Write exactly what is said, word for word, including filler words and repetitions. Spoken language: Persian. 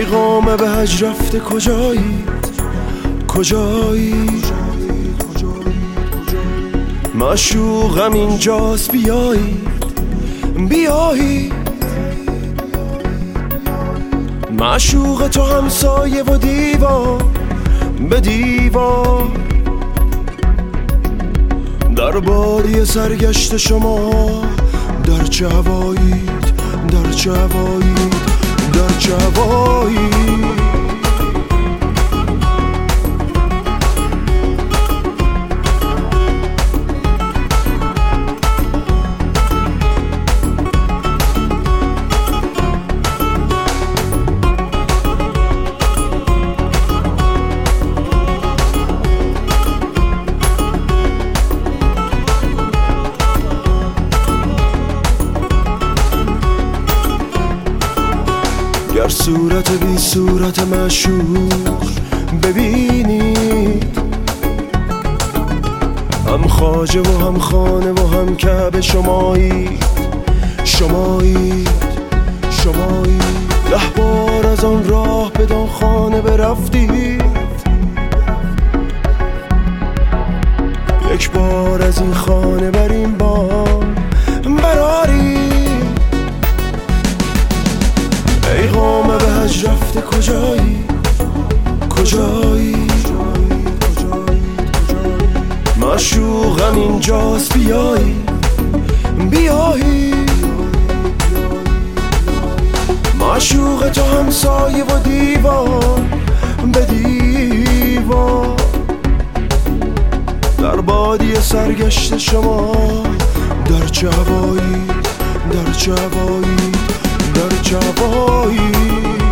پیغام به حج رفته کجایی کجایی معشوقم اینجاست بیایی بیایی معشوق تو همسایه و دیوار به دیوار در بادی سرگشت شما در چه هوایید در چه هوایید در چه هوایید گر صورت بی صورت معشوق ببینید هم خواجه و هم خانه و هم کعبه شمایید شمایید شمایید ده بار از آن راه بدان خانه برفتید یک بار از این خانه بر این بام برارید پیغام به حج رفته کجایی کجایی معشوقم اینجاست بیایی بیایی معشوق تو همسایه و دیوار به دیوار در بادی سرگشت شما در چه هوایی در چه هوایی در چه هوایی